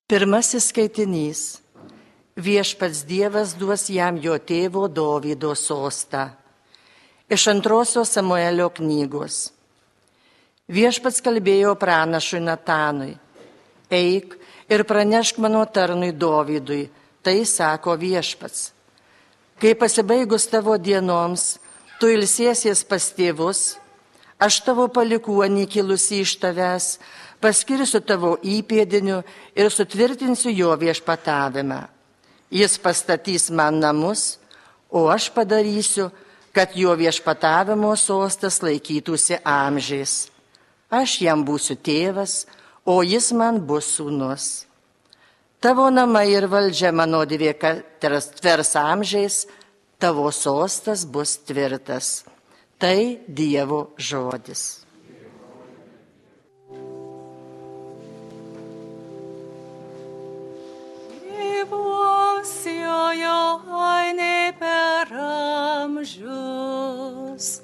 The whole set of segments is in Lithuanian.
Pirmasis skaitinys. Viešpats Dievas duos jam jo tėvo Dovydo sostą. Iš 2 Samuelio knygos. Viešpats kalbėjo pranašui Natanui. Eik ir pranešk mano tarnui Dovydui, tai sako Viešpats. Kai pasibaigus tavo dienoms, tu ilsiesies pas tėvus, aš tavo palikuonį kilusi iš tavęs, paskirsiu tavo įpėdiniu ir sutvirtinsiu jo viešpatavimą. Jis pastatys man namus, o aš padarysiu, kad jo viešpatavimo sostas laikytųsi amžiais. Aš jam būsiu tėvas, o jis man bus sūnus. Tavo namai ir valdžia mano dvieka tvers amžiais, tavo sostas bus tvirtas. Tai Dievo žodis. Gyvuosiojo aine per amžius,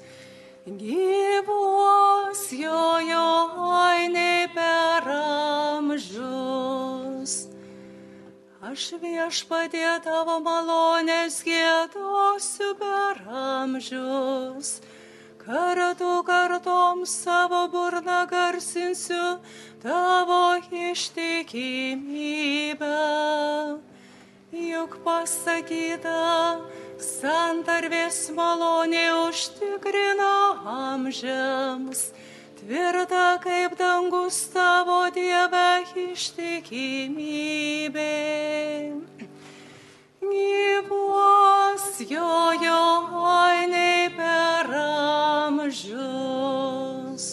gyvuosiojo aine per amžius. Aš Viešpatie tavo malonės giedosiu per amžius, kartu kartoms savo burną garsinsiu tavo ištikimybę. Juk pasakyta, santarvės malonė užtikrina amžiams, tvirta kaip dangus tavo Dieve ištikimybė. Gyvuosiojo aine per amžius.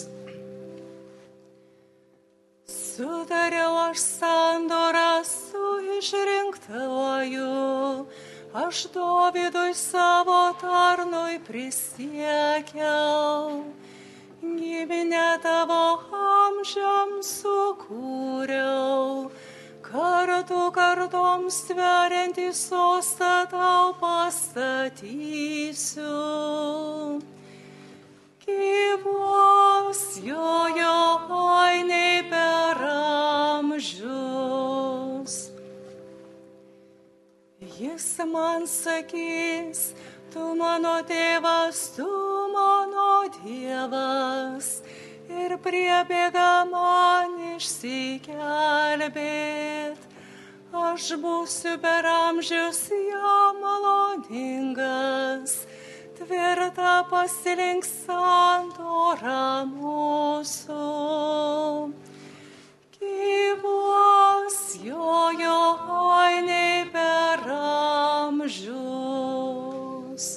Sutariau aš sandorą su išrinktuoju, aš Dovydui savo tarnui prisiekiau. Giminę tavo amžiams sukūriau, kartu kartoms tveriantį sostą tau pastatysiu. Gyvuosiojo aine per amžius. Jis man sakys, tu mano tėvas, tu mano Dievas, ir priebėga man išsigelbėt. Aš būsiu per amžius jam maloningas, tvirta pasilinks sandora mūsų. Gyvuosiojo aine per amžius.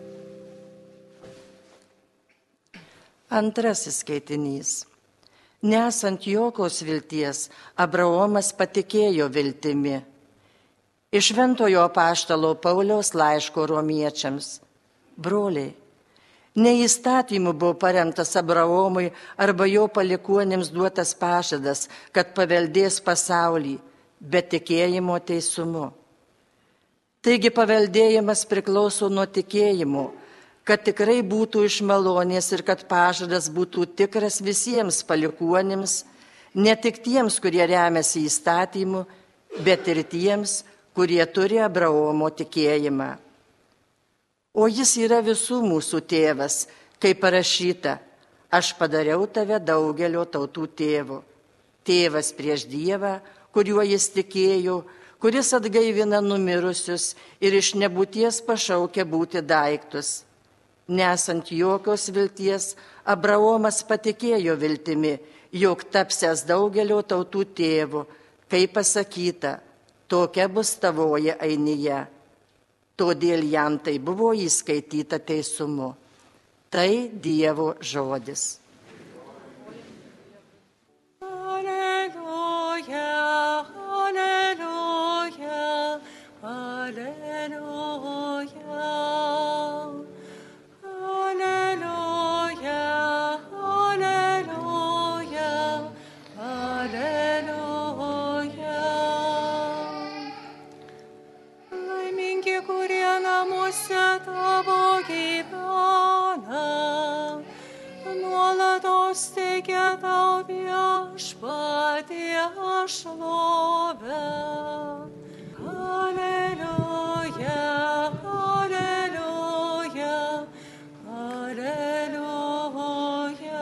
Antrasis skaitinys. Nesant jokios vilties, Abraomas patikėjo viltimi. Iš Šventojo apaštalo Pauliaus laiško romiečiams. Broliai, ne įstatymu buvo paremtas Abraomui arba jo palikuonėms duotas pažadas, kad paveldės pasaulį, bet tikėjimo teisumu. Taigi paveldėjimas priklauso nuo tikėjimo, kad tikrai būtų iš malonės ir kad pažadas būtų tikras visiems palikuonėms, ne tik tiems, kurie remiasi įstatymu, bet ir tiems, kurie turi Abraomo tikėjimą. O jis yra visų mūsų tėvas, kaip parašyta, aš padariau tave daugelio tautų tėvu. Tėvas prieš Dievą, kuriuo jis tikėjo, kuris atgaivina numirusius ir iš nebūties pašaukia būti daiktus. Nesant jokios vilties, Abraomas patikėjo viltimi, jog tapsęs daugelio tautų tėvu, kaip pasakyta, tokia bus tavoji ainija. Todėl jam tai buvo įskaityta teisumu. Tai Dievo žodis. Alleluja, alleluja, alleluja. Alleluja, alleluja, alleluja. Laimingi, kurie namuose tavo gyvena, nuolatos teikia tau Viešpatie šlovę. tave. Alleluja, alleluja, alleluja.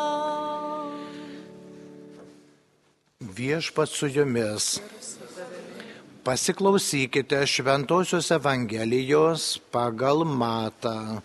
Viešpats su jumis. Pasiklausykite Šventosios Evangelijos pagal Matą.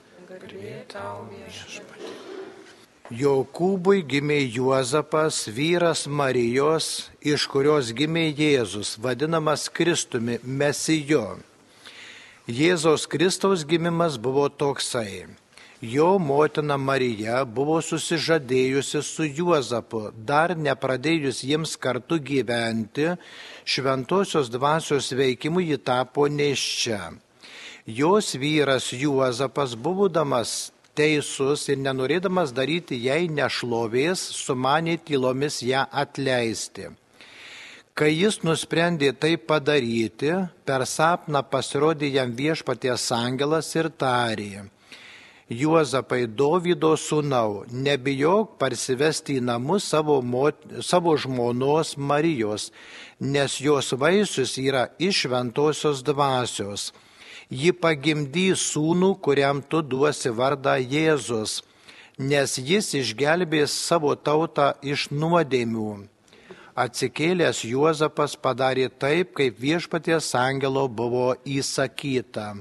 Jokūbui gimė Juozapas, vyras Marijos, iš kurios gimė Jėzus, vadinamas Kristumi, Mesiju. Jėzaus Kristaus gimimas buvo toksai. Jo motina Marija buvo susižadėjusi su Juozapu, dar nepradėjus jiems kartu gyventi, šventosios dvasios veikimu ji tapo nėščia. Jos vyras Juozapas, būdamas teisus ir nenorėdamas daryti jai nešlovės, sumanė tylomis ją atleisti. Kai jis nusprendė tai padaryti, per sapną pasirodė jam Viešpaties angelas ir tarė: Juozapai, Dovydo sūnau, nebijok parsivesti į namus savo žmonos Marijos, nes jos vaisius yra iš šventosios dvasios. Ji pagimdys sūnų, kuriam tu duosi vardą Jėzus, nes jis išgelbės savo tautą iš nuodėmių. Atsikėlęs Juozapas padarė taip, kaip Viešpaties angelo buvo įsakyta.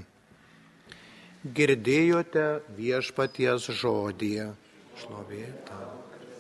Girdėjote Viešpaties žodį. Šlovė tau.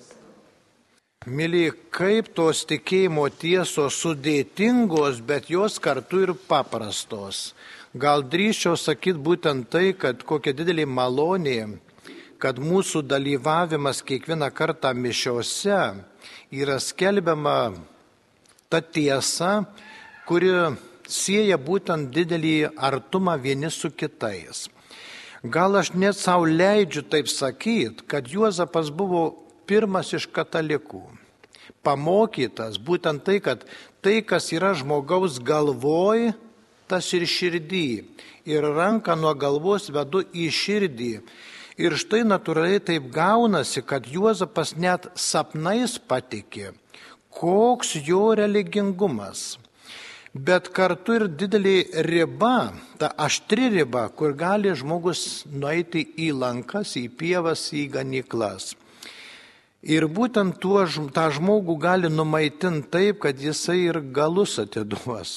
Myli, kaip tos tikėjimo tiesos sudėtingos, bet jos kartu ir paprastos. Gal drįsčiau sakyti būtent tai, kad kokia didelė malonė, kad mūsų dalyvavimas kiekvieną kartą mišiose yra skelbiama ta tiesa, kuri sieja būtent didelį artumą vieni su kitais. Gal aš net savo leidžiu taip sakyti, kad Juozapas buvo pirmas iš katalikų, pamokytas būtent tai, kad tai, kas yra žmogaus galvoj, tas ir širdį. Ir ranką nuo galvos vedu į širdį. Ir štai natūraliai taip gaunasi, kad Juozapas net sapnais patikė, koks jo religingumas. Bet kartu ir didelė riba, ta aštri riba, kur gali žmogus nueiti į lankas, į pievas, į ganyklas. Ir būtent tą žmogų gali numaitinti taip, kad jisai ir galus atiduos.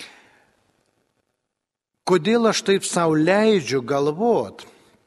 Kodėl aš taip savo leidžiu galvot?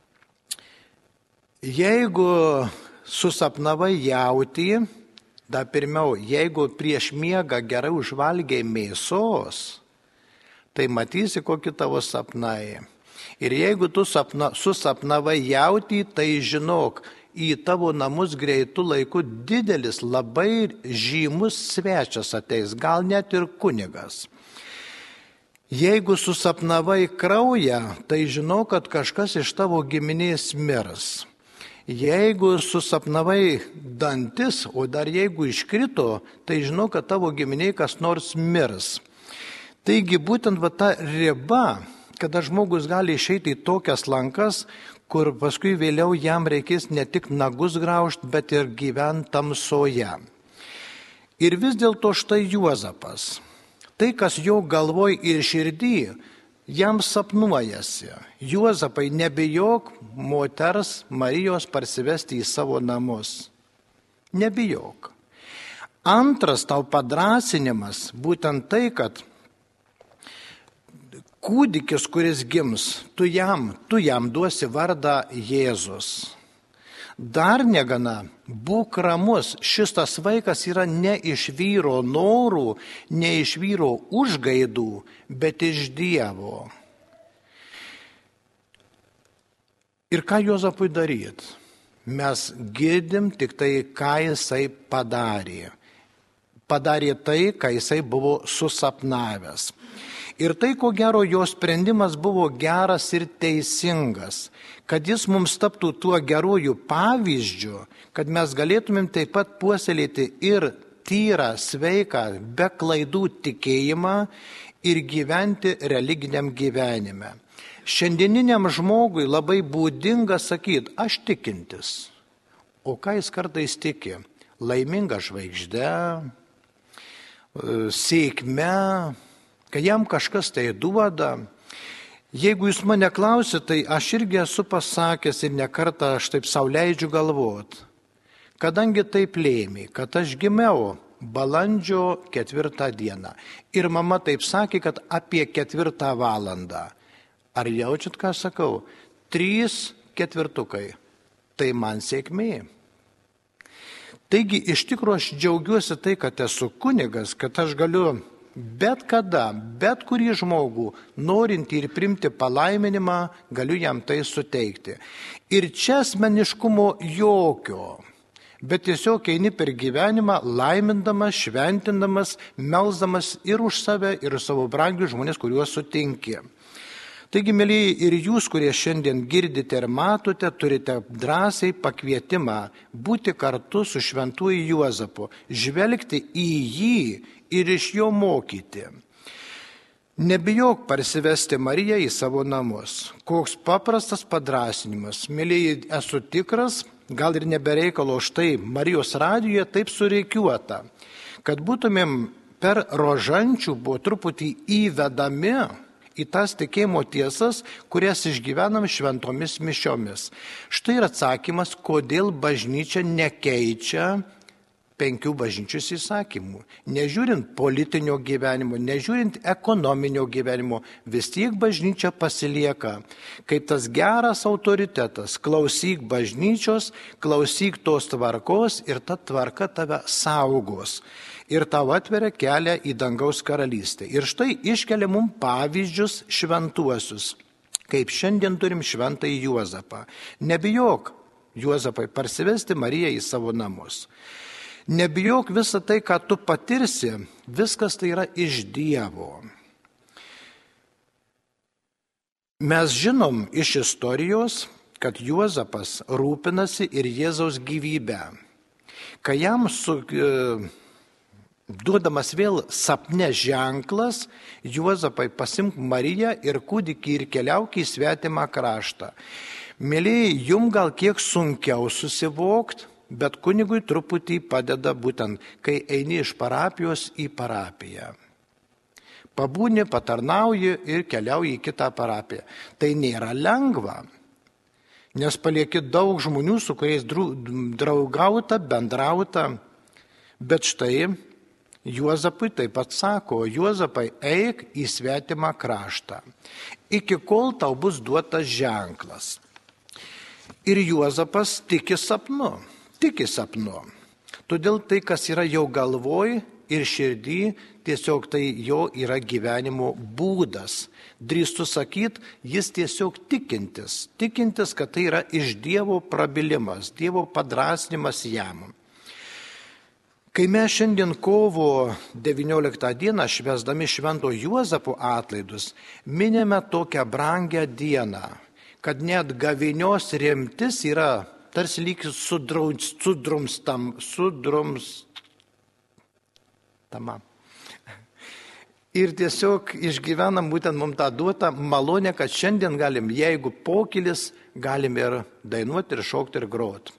Jeigu susapnavai jautį, dar pirmiau, jeigu prieš miegą gerai užvalgiai mėsos, tai matysi, kokie tavo sapnai. Ir jeigu tu susapnavai jautį, tai žinok, į tavo namus greitų laikų didelis, labai žymus svečias ateis, gal net ir kunigas. Jeigu susapnavai kraują, tai žinau, kad kažkas iš tavo giminės mirs. Jeigu susapnavai dantis, o dar jeigu iškrito, tai žinau, kad tavo giminiai kas nors mirs. Taigi būtent ta riba, kada žmogus gali išeiti į tokias lankas, kur paskui vėliau jam reikės ne tik nagus graužti, bet ir gyventi tamsoje. Ir vis dėlto štai Juozapas. Tai, kas jo galvoj ir širdį, jam sapnuojasi. Juozapai, nebijok moters Marijos parsivesti į savo namus. Nebijok. Antras tau padrasinimas būtent tai, kad kūdikis, kuris gims, tu jam duosi vardą Jėzus. Dar negana, būk ramus, šis tas vaikas yra ne iš vyro norų, ne iš vyro užgaidų, bet iš Dievo. Ir ką Juozapui daryti? Mes girdim tik tai, ką jisai padarė. Padarė tai, ką jisai buvo susapnavęs. Ir tai, ko gero, jo sprendimas buvo geras ir teisingas, kad jis mums taptų tuo geruoju pavyzdžiu, kad mes galėtumėm taip pat puoselėti ir tyrą, sveiką, be klaidų tikėjimą ir gyventi religiniam gyvenime. Šiandieniniam žmogui labai būdinga sakyti, aš tikintis. O ką jis kartais tiki? Laiminga žvaigžde, sėkme, kai jam kažkas tai duoda. Jeigu jūs mane klausite, tai aš irgi esu pasakęs ir nekartą aš taip sau leidžiu galvot, kadangi taip lėmė, kad aš gimiau balandžio 4 dieną ir mama taip sakė, kad apie 4 valandą. Ar jaučiat, ką sakau? 3 ketvirtukai. Tai man sėkmė. Taigi iš tikrųjų aš džiaugiuosi tai, kad esu kunigas, kad aš galiu bet kada, bet kurį žmogų, norinti ir primti palaiminimą, galiu jam tai suteikti. Ir čia asmeniškumo jokio, bet tiesiog eini per gyvenimą laimindamas, šventindamas, melsdamas ir už save, ir savo brangius žmonės, kuriuos sutinki. Taigi, mėlyji, ir jūs, kurie šiandien girdite ir matote, turite drąsiai pakvietimą būti kartu su šventuoju Juozapu, žvelgti į jį ir iš jo mokyti. Nebijok parsivesti Mariją į savo namus. Koks paprastas padrąsinimas. Mėlyji, esu tikras, gal ir nebereikalo štai Marijos radijoje taip sureikiuota, kad būtumėm per rožančių buvo truputį įvedami į tas tikėjimo tiesas, kurias išgyvenam šventomis mišiomis. Štai ir atsakymas, kodėl bažnyčia nekeičia 5 bažnyčios įsakymų. Nežiūrint politinio gyvenimo, nežiūrint ekonominio gyvenimo, vis tiek bažnyčia pasilieka kaip tas geras autoritetas. Klausyk bažnyčios, klausyk tos tvarkos ir ta tvarka tave saugos. Ir tau atveria kelią į dangaus karalystę. Ir štai iškelia mums pavyzdžius šventuosius, kaip šiandien turim šventąjį Juozapą. Nebijok, Juozapai, parsivesti Mariją į savo namus. Nebijok visą tai, ką tu patirsi, viskas tai yra iš Dievo. Mes žinom iš istorijos, kad Juozapas rūpinasi ir Jėzaus gyvybę. Kai jam duodamas vėl sapne ženklas, Juozapai, pasimk Mariją ir kūdikį ir keliauk į svetimą kraštą. Mėlyji, jum gal kiek sunkiau susivokti, bet kunigui truputį padeda būtent, kai eini iš parapijos į parapiją. Pabūni, patarnauji ir keliauji į kitą parapiją. Tai nėra lengva, nes palieki daug žmonių, su kuriais draugauta, bendrauta, bet štai Juozapui taip pat sako, Juozapai, eik į svetimą kraštą, iki kol tau bus duotas ženklas. Ir Juozapas tiki sapnu. Todėl tai, kas yra jau galvoj ir širdį, tiesiog tai jo yra gyvenimo būdas. Drįstu sakyti, jis tiesiog tikintis, kad tai yra iš Dievo prabilimas, Dievo padrasnimas jam. Kai mes šiandien kovo 19 dieną švęsdami Švento Juozapo atlaidus, minime tokią brangią dieną, kad net gavėnios rimtis yra tarsi lyg sudrumstama. Ir tiesiog išgyvenam būtent mums tą duotą malonę, kad šiandien galim, jeigu pokylis, galim ir dainuoti, ir šokti, ir groti.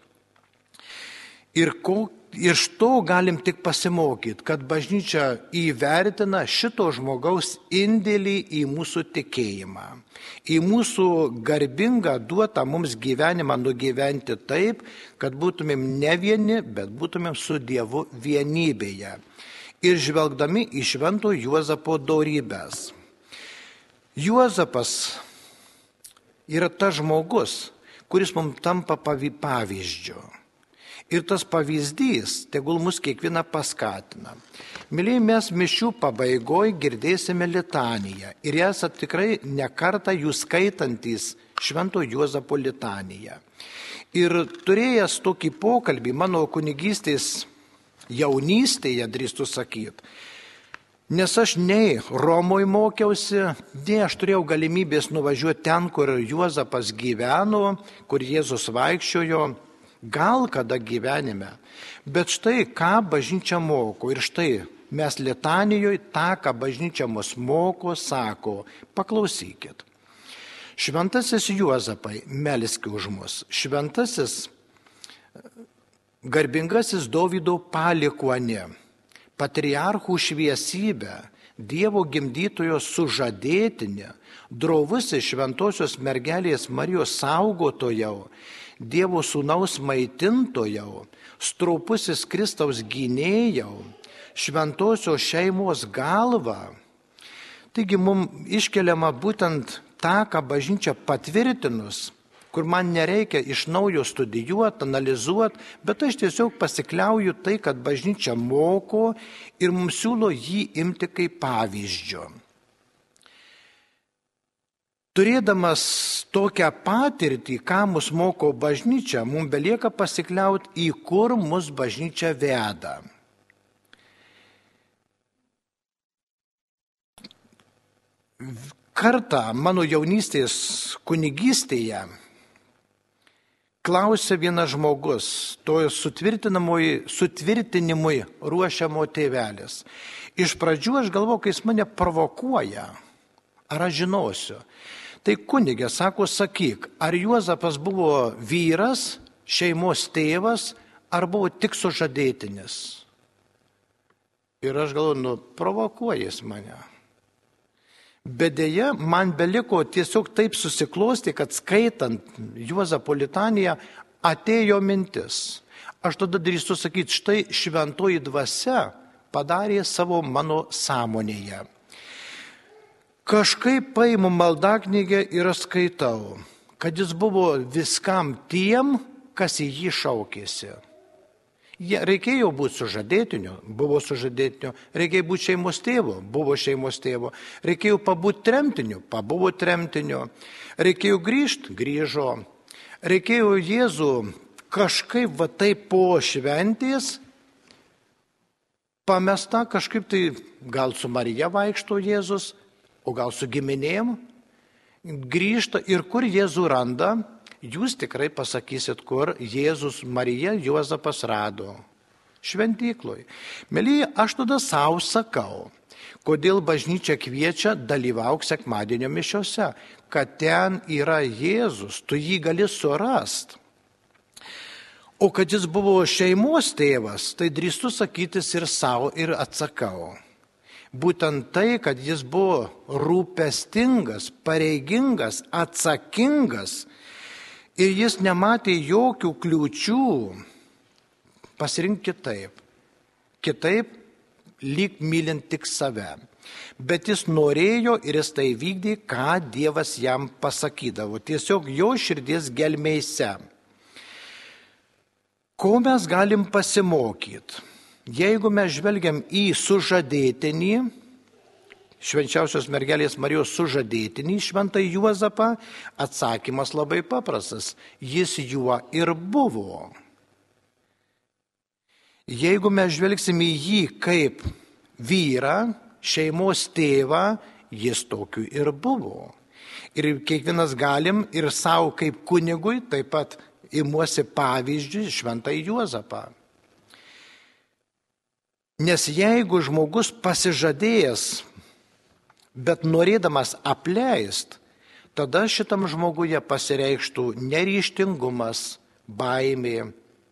Ir iš to galim tik pasimokyti, kad bažnyčia įvertina šito žmogaus indėlį į mūsų tikėjimą, į mūsų garbingą duotą mums gyvenimą nugyventi taip, kad būtumėm ne vieni, bet būtumėm su Dievu vienybėje. Ir žvelgdami į Švento Juozapo dorybės. Juozapas yra tas žmogus, kuris mums tampa pavyzdžiu. Ir tas pavyzdys, tegul mus kiekvieną paskatina. Mėlyje, mes mišių pabaigoje girdėsime litaniją. Ir esate tikrai nekartą jūs skaitantys Švento Juozapo litaniją. Ir turėjęs tokį pokalbį mano kunigystės jaunystėje, drįstu sakyti, nes aš nei Romoje mokiausi, nei aš turėjau galimybės nuvažiuoti ten, kur Juozapas gyveno, kur Jėzus vaikščiojo, gal kada gyvenime. Bet štai ką bažnyčia moko. Ir štai mes litanijoje tą, ką bažnyčia mus moko, sako, paklausykit. Šventasis Juozapai, melski už mus. Šventasis garbingasis Dovydo palikuonė, patriarchų šviesybę, Dievo gimdytojo sužadėtinė, drovusis šventosios mergelės Marijos saugotojau, Dievo sūnaus maitintojau, stropusis Kristaus gynėjau, šventosios šeimos galva. Taigi mums iškeliama būtent tą, ką bažnyčia patvirtinus, kur man nereikia iš naujo studijuoti, analizuoti, bet aš tiesiog pasikliauju tai, kad bažnyčia moko ir mums siūlo jį imti kaip pavyzdžio. Turėdamas tokią patirtį, ką mus moko bažnyčia, mums belieka pasikliauti, į kur mus bažnyčia veda. Kartą mano jaunystės kunigystėje klausė vienas žmogus, to sutvirtinimui ruošiamo tėvelis. Iš pradžių aš galvoju, kai jis mane provokuoja, ar aš žinosiu. Tai kunigė sako, sakyk, ar Juozapas buvo vyras, šeimos tėvas, ar buvo tik sužadėtinis? Ir aš galvoju, provokuoja jis mane. Bet dėja, man beliko tiesiog taip susiklosti, kad skaitant Juozapo litaniją atėjo mintis. Aš tada drįstu sakyti, štai šventoji dvasia padarė savo mano sąmonėje. Kažkaip paimu maldaknygę ir skaitau, kad jis buvo viskam tiem, kas į jį šaukėsi. Reikėjo būti sužadėtiniu, buvo sužadėtiniu, reikėjo būti šeimos tėvu, buvo šeimos tėvu, reikėjo pabūti tremtiniu, pabuvo tremtiniu, reikėjo grįžti, grįžo, reikėjo Jėzų kažkaip taip po šventės pamesta, kažkaip tai gal su Marija vaikšto Jėzus, o gal su giminėm, grįžta ir kur Jėzų randa. Jūs tikrai pasakysit, kur Jėzus Marija Juozapas rado. Šventykloj. Mielieji, aš tada savo sakau, kodėl bažnyčia kviečia dalyvauk sekmadienio mišiose, kad ten yra Jėzus, tu jį gali surasti. O kad jis buvo šeimos tėvas, tai drįstu sakytis ir savo ir atsakau. Būtent tai, kad jis buvo rūpestingas, pareigingas, atsakingas, ir jis nematė jokių kliūčių pasirinkti kitaip. Kitaip, lyg mylint tik save. Bet jis norėjo ir jis tai vykdė, ką Dievas jam pasakydavo. Tiesiog jo širdies gelmėse. Ko mes galim pasimokyti? Jeigu mes žvelgiam į sužadėtinį, švenčiausios mergelės Marijos sužadėtinį, šventą Juozapą, atsakymas labai paprastas. Jis juo ir buvo. Jeigu mes žvelgsim į jį kaip vyrą, šeimos tėvą, jis tokiu ir buvo. Ir kiekvienas galim ir savo kaip kunigui taip pat imuosi pavyzdžiui šventą Juozapą. Nes jeigu žmogus pasižadėjęs, bet norėdamas apleist, tada šitam žmoguje pasireikštų neryžtingumas, baimė,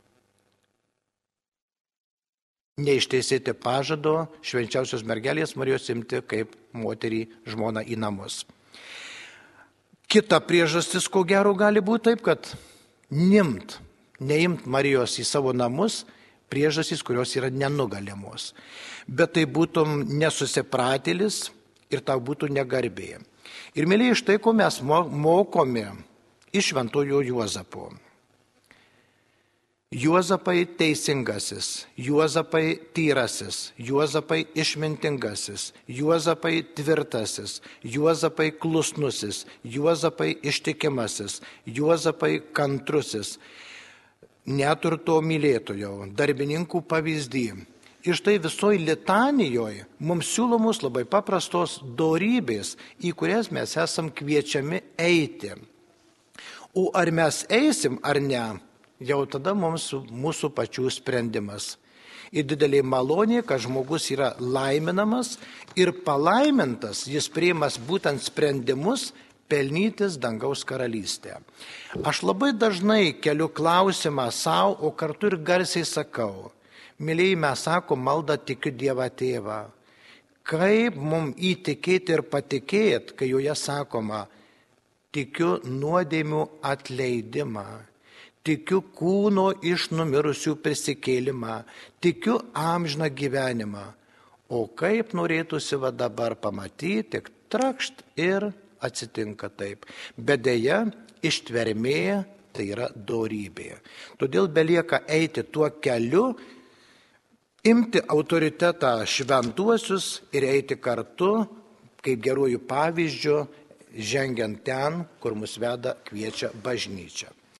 neišteisėti pažado švenčiausios mergelės Marijos imti kaip moterį žmoną į namus. Kita priežastis, ko gero, gali būti taip, kad neimt Marijos į savo namus, priežastys, kurios yra nenugalimos. Bet tai būtum nesusipratėlis, ir tau būtų negarbė. Ir mėlyje, štai ko mes mokome iš šventojo Juozapo. Juozapai teisingasis, Juozapai tyrasis, Juozapai išmintingasis, Juozapai tvirtasis, Juozapai klusnusis, Juozapai ištikimasis, Juozapai kantrusis, neturto mylėtojo, darbininkų pavyzdį. Ir štai visoje litanijoje mums siūlomos labai paprastos dorybės, į kurias mes esam kviečiami eiti. O ar mes eisim ar ne, jau tada mūsų pačių sprendimas. Ir didelė malonė, kad žmogus yra laiminamas ir palaimintas, jis priimas būtent sprendimus pelnytis dangaus karalystę. Aš labai dažnai keliu klausimą savo, o kartu ir garsiai sakau. Mylėjai, mes sakom maldą tikiu Dievą Tėvą. Kaip mums įtikėti ir patikėti, kai joje sakoma, tikiu nuodėmių atleidimą, tikiu kūno iš numirusių prisikėlimą, tikiu amžiną gyvenimą. O kaip norėtųsi va dabar pamatyti, tik trakšt ir atsitinka taip. Bet deja, ištvermė tai yra dorybė. Todėl belieka eiti tuo keliu, imti autoritetą šventuosius ir eiti kartu, kaip gerųjų pavyzdžių, žengiant ten, kur mus veda kviečia bažnyčia.